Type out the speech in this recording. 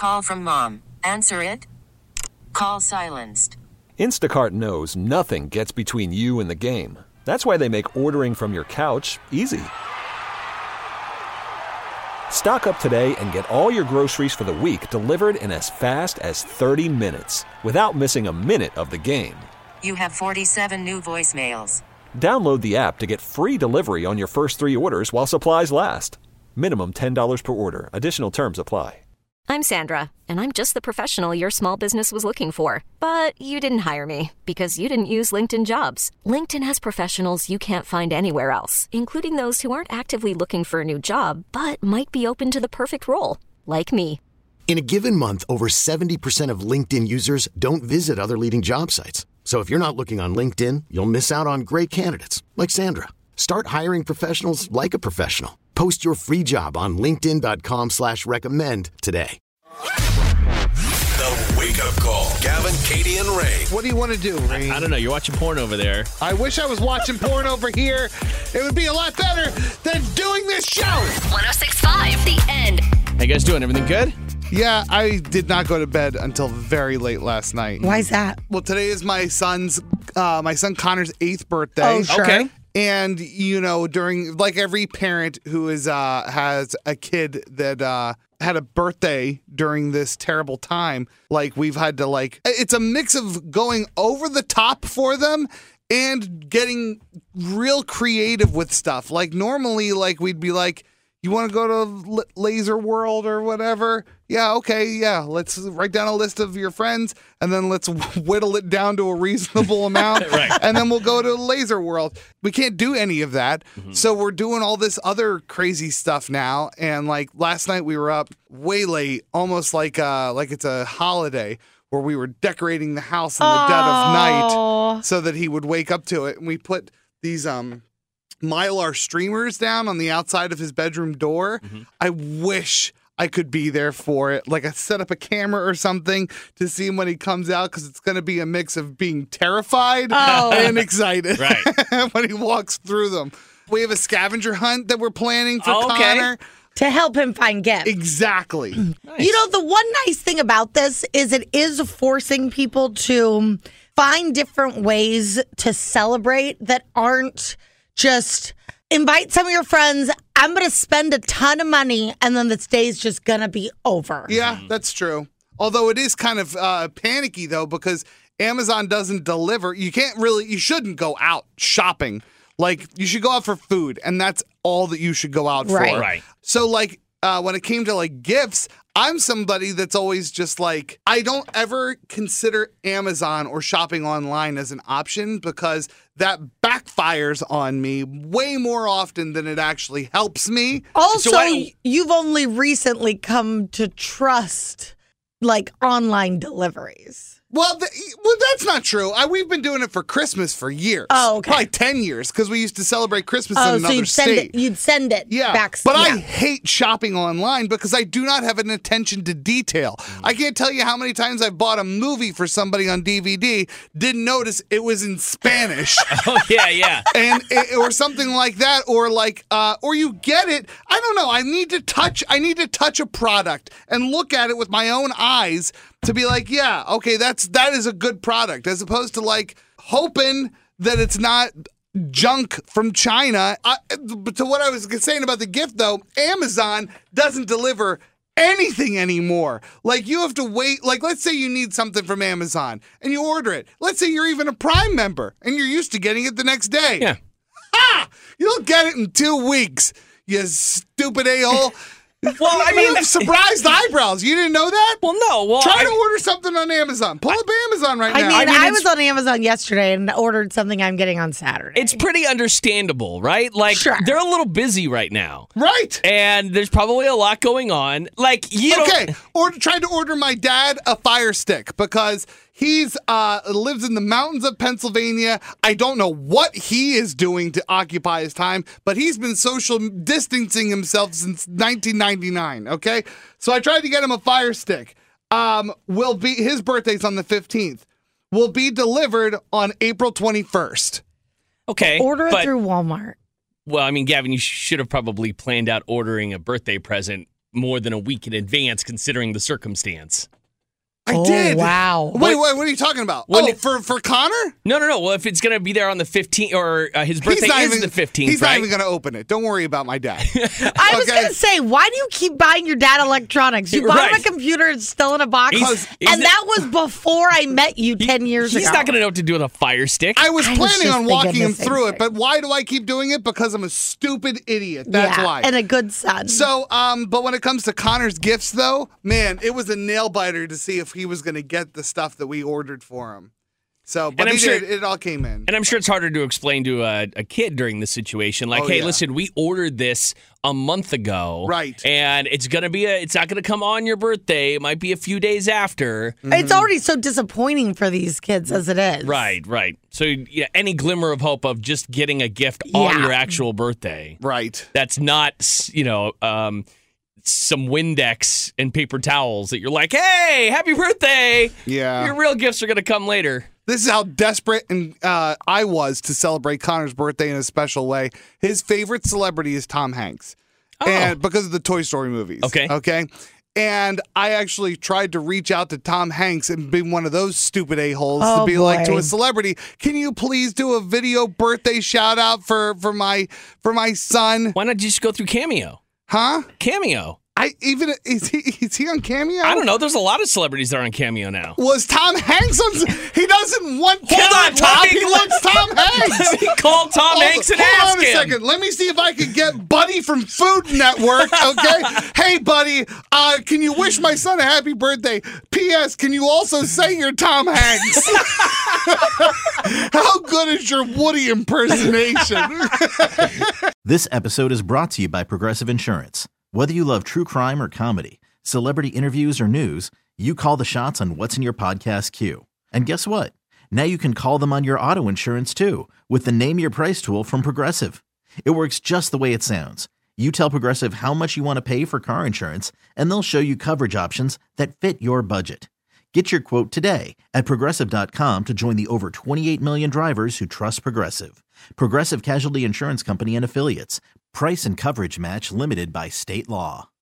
call from mom. Answer it. Call silenced. Instacart knows nothing gets between you and the game. That's why they make ordering from your couch easy. Stock up today and get all your groceries for the week delivered in as fast as 30 minutes without missing a minute of the game. You have 47 new voicemails. Download the app to get free delivery on your first 3 orders while supplies last. Minimum $10 per order. Additional terms apply. I'm Sandra, and I'm just the professional your small business was looking for. But you didn't hire me because you didn't use LinkedIn Jobs. LinkedIn has professionals you can't find anywhere else, including those who aren't actively looking for a new job, but might be open to the perfect role, like me. In a given month, over 70% of LinkedIn users don't visit other leading job sites. So if you're not looking on LinkedIn, you'll miss out on great candidates like Sandra. Start hiring professionals like a professional. Post your free job on linkedin.com/recommend today. The Wake Up Call. Gavin, Katie, and Ray. What do you want to do, Ray? I don't know. You're watching porn over there. I wish I was watching porn over here. It would be a lot better than doing this show. 106.5, The End. How you guys doing? Everything good? Yeah, I did not go to bed until very late last night. Why's that? Well, today is my son Connor's 8th birthday. Oh, sure. Okay. And, you know, during, like every parent who is has a kid that had a birthday during this terrible time, like we've had to it's a mix of going over the top for them and getting real creative with stuff. Like normally, we'd be like, you want to go to Laser World or whatever? Yeah, okay, yeah. Let's write down a list of your friends, and then let's whittle it down to a reasonable amount, Right. And then we'll go to Laser World. We can't do any of that, so we're doing all this other crazy stuff now. And last night we were up way late, almost like it's a holiday, where we were decorating the house in the dead of night so that he would wake up to it. And we put these Mylar streamers down on the outside of his bedroom door. I wish I could be there for it. I set up a camera or something to see him when he comes out, because it's going to be a mix of being terrified and excited when he walks through them. We have a scavenger hunt that we're planning for Connor. To help him find gifts. Exactly. Nice. You know, the one nice thing about this is it is forcing people to find different ways to celebrate that aren't just invite some of your friends. I'm going to spend a ton of money, and then this day's just going to be over. Yeah, that's true. Although it is kind of panicky, though, because Amazon doesn't deliver. You shouldn't go out shopping. You should go out for food, and that's all that you should go out for. Right. So, when it came to, gifts, I'm somebody that's always just I don't ever consider Amazon or shopping online as an option, because that backfires on me way more often than it actually helps me. Also, you've only recently come to trust online deliveries. Well, that's not true. We've been doing it for Christmas for years. Oh, okay. Probably 10 years, because we used to celebrate Christmas in another state. You'd send it back. But I hate shopping online because I do not have an attention to detail. I can't tell you how many times I've bought a movie for somebody on DVD, didn't notice it was in Spanish. Oh, yeah. or something like that, or you get it. I don't know. I need to touch a product and look at it with my own eyes to be yeah, okay, that is a good product, as opposed to hoping that it's not junk from China. But to what I was saying about the gift, though, Amazon doesn't deliver anything anymore. You have to wait. Let's say you need something from Amazon and you order it. Let's say you're even a Prime member and you're used to getting it the next day. Yeah. You'll get it in 2 weeks, you stupid a-hole. Well, you have surprised eyebrows. You didn't know that? Well, no. Try to order something on Amazon. Pull up Amazon right now. I was on Amazon yesterday and ordered something I'm getting on Saturday. It's pretty understandable, right? Sure. They're a little busy right now. Right. And there's probably a lot going on. Or tried to order my dad a Fire Stick because he's lives in the mountains of Pennsylvania. I don't know what he is doing to occupy his time, but he's been social distancing himself since 1999, okay? So I tried to get him a Fire Stick. His birthday's on the 15th. Will be delivered on April 21st. Okay. Order it through Walmart. Well, Gavin, you should have probably planned out ordering a birthday present more than a week in advance, considering the circumstance. I did. Wow. Wait, what are you talking about? For Connor? No. Well, if it's going to be there on the 15th, or his birthday is the 15th, he's right? not even going to open it. Don't worry about my dad. I was going to say, why do you keep buying your dad electronics? You bought him a computer, it's still in a box. And that was before I met you 10 years ago. He's not going to know what to do with a Fire Stick. I was planning on walking him through it, but why do I keep doing it? Because I'm a stupid idiot. That's why. And a good son. So, but when it comes to Connor's gifts, though, man, it was a nail biter to see if he was going to get the stuff that we ordered for him. So, but he did. It all came in. And I'm sure it's harder to explain to a kid during this situation. Like, hey, listen, we ordered this a month ago. Right. And it's not going to come on your birthday. It might be a few days after. It's already so disappointing for these kids as it is. Right. So any glimmer of hope of just getting a gift on your actual birthday. Right. That's not, some Windex and paper towels that you're like, hey, happy birthday. Yeah. Your real gifts are going to come later. This is how desperate I was to celebrate Connor's birthday in a special way. His favorite celebrity is Tom Hanks. And because of the Toy Story movies. Okay. And I actually tried to reach out to Tom Hanks and be one of those stupid a-holes to be like to a celebrity, can you please do a video birthday shout out for my son? Why not just go through Cameo? Huh? Cameo. Is he on Cameo? I don't know. There's a lot of celebrities that are on Cameo now. Was Tom Hanks on? He doesn't want Hold on, Tom. He wants Tom Hanks. Let me call Tom Hanks and ask him. Hold on a second. Let me see if I can get Buddy from Food Network. Okay. Hey, Buddy. Can you wish my son a happy birthday? P.S. Can you also say you're Tom Hanks? How good is your Woody impersonation? This episode is brought to you by Progressive Insurance. Whether you love true crime or comedy, celebrity interviews or news, you call the shots on what's in your podcast queue. And guess what? Now you can call them on your auto insurance too with the Name Your Price tool from Progressive. It works just the way it sounds. You tell Progressive how much you want to pay for car insurance, and they'll show you coverage options that fit your budget. Get your quote today at Progressive.com to join the over 28 million drivers who trust Progressive. Progressive Casualty Insurance Company and Affiliates. Price and coverage match limited by state law.